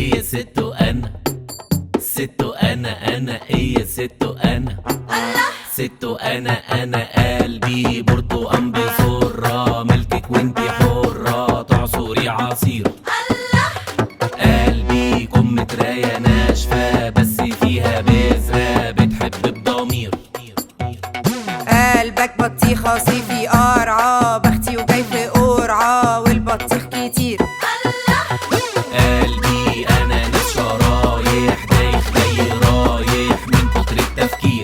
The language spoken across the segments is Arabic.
هي ستو انا ستو انا هي ستو انا ستو انا قلبي برتقان بسرة ملكك وانتي حرة تعصري عصير قلبي كم مراية ناشفة بس فيها بذرة بتحب بضمير. قلبك بطيخة صيفي قرعة بختي وجاي في قرعة والبطيخ كتير. قلبي اناناس شرايح دايخ جاي رايح من كتر التفكير.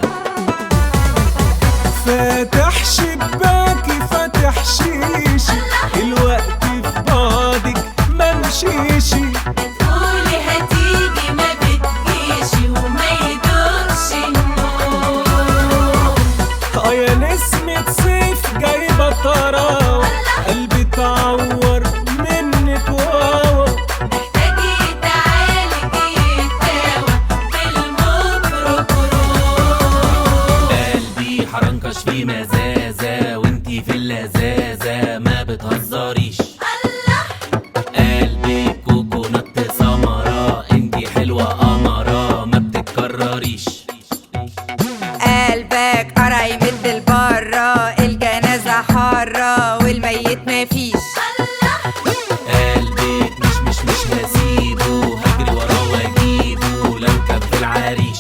فاتح شباكي فاتح شيشي الوقت في بعضك ممشيشي. بتقولي هتيجي ما بتجيشي وما يدوقش النوم. يا نسمة صيف جايبة طراوة قلبي اتعور منك واوا. محتاجي تعالجي يتاوى بالميكروكروم. قلبي حرنكش في مزازة وانتي في اللذاذة ما بتهزريش. قلبك كوكونات سمرة انتي حلوة قمرة ما بتتكرريش. قلبك قرع يمد لبرا الجنازة حارة والميت مفيش. قلبك مش هسيبه هجري وراه واجيبه لو كان في العريش.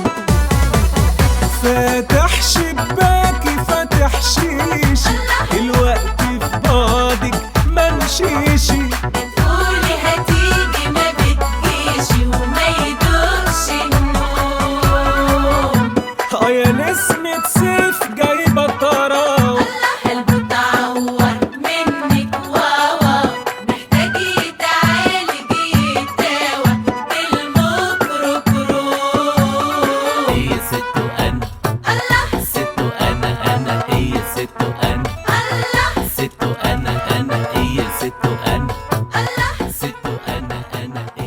فاتح شباكي فاتح شيشي الوقت في بعضك ممشيشي. بتقولي هتيجي ما بتجيشي وما يدوقش النوم. يا نسمة صيف جايبة طراوة قلبه اتعور منك واوا. محتاجي تعالجي يتاوى بالميكروكروم. هي ستو انا ستو انا هي ستو انا ستو انا هي ستو انا ستو انا هي